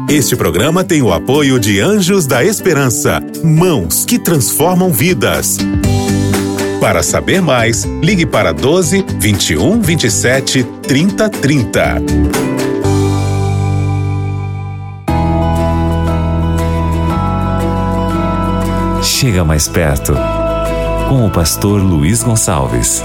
Este programa tem o apoio de Anjos da Esperança, mãos que transformam vidas. Para saber mais, ligue para 12 21 27 30 30. Chega mais perto, com o pastor Luiz Gonçalves.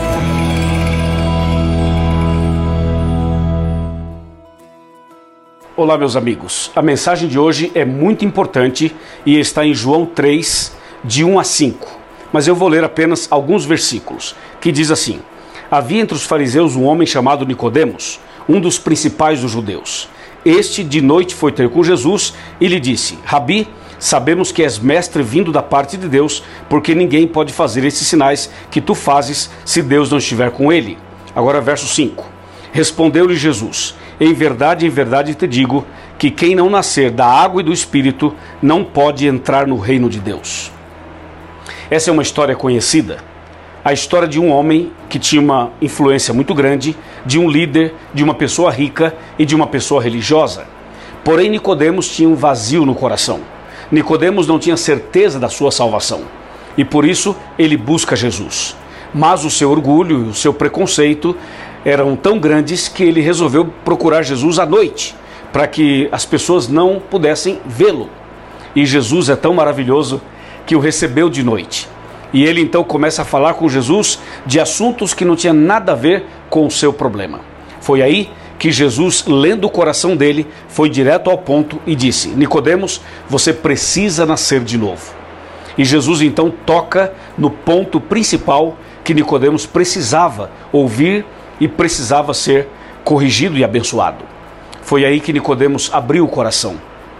Olá, meus amigos. A mensagem de hoje é muito importante e está em João 3, de 1 a 5. Mas eu vou ler apenas alguns versículos, que diz assim: Havia entre os fariseus um homem chamado Nicodemos, um dos principais dos judeus. Este de noite foi ter com Jesus e lhe disse: Rabi, sabemos que és mestre vindo da parte de Deus, porque ninguém pode fazer esses sinais que tu fazes se Deus não estiver com ele. Agora verso 5. Respondeu-lhe Jesus: em verdade te digo que quem não nascer da água e do Espírito não pode entrar no reino de Deus. Essa é uma história conhecida, a história de um homem que tinha uma influência muito grande, de um líder, de uma pessoa rica e de uma pessoa religiosa. Porém, Nicodemos tinha um vazio no coração. Nicodemos não tinha certeza da sua salvação e por isso ele busca Jesus. Mas o seu orgulho e o seu preconceito eram tão grandes que ele resolveu procurar Jesus à noite, para que as pessoas não pudessem vê-lo. E Jesus é tão maravilhoso que o recebeu de noite. E ele então começa a falar com Jesus de assuntos que não tinham nada a ver com o seu problema. Foi aí que Jesus, lendo o coração dele, foi direto ao ponto e disse: Nicodemos, você precisa nascer de novo. E Jesus então toca no ponto principal que Nicodemos precisava ouvir e precisava ser corrigido e abençoado. Foi aí que Nicodemos abriu o coração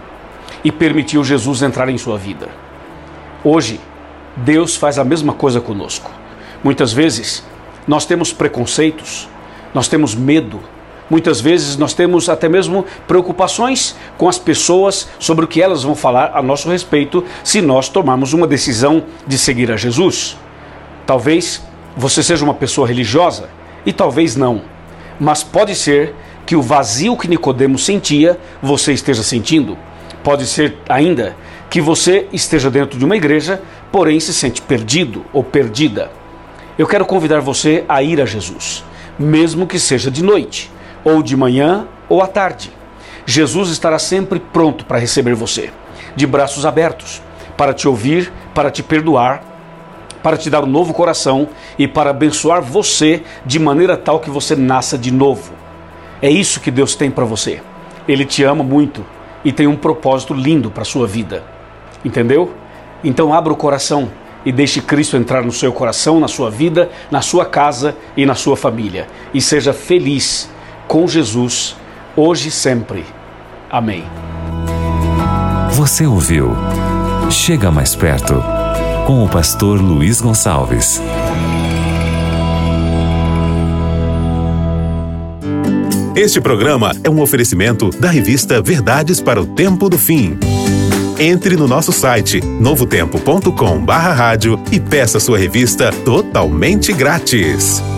e permitiu Jesus entrar em sua vida. Hoje, Deus faz a mesma coisa conosco. Muitas vezes, nós temos preconceitos, nós temos medo, muitas vezes nós temos até mesmo preocupações com as pessoas sobre o que elas vão falar a nosso respeito se nós tomarmos uma decisão de seguir a Jesus. Talvez você seja uma pessoa religiosa, e talvez não, mas pode ser que o vazio que Nicodemos sentia, você esteja sentindo. Pode ser ainda que você esteja dentro de uma igreja, porém se sente perdido ou perdida. Eu quero convidar você a ir a Jesus, mesmo que seja de noite, ou de manhã ou à tarde. Jesus estará sempre pronto para receber você, de braços abertos, para te ouvir, para te perdoar, para te dar um novo coração e para abençoar você de maneira tal que você nasça de novo. É isso que Deus tem para você. Ele te ama muito e tem um propósito lindo para a sua vida. Entendeu? Então abra o coração e deixe Cristo entrar no seu coração, na sua vida, na sua casa e na sua família. E seja feliz com Jesus, hoje e sempre. Amém. Você ouviu Chega Mais Perto, com o pastor Luiz Gonçalves. Este programa é um oferecimento da revista Verdades para o Tempo do Fim. Entre no nosso site novotempo.com/rádio e peça sua revista totalmente grátis.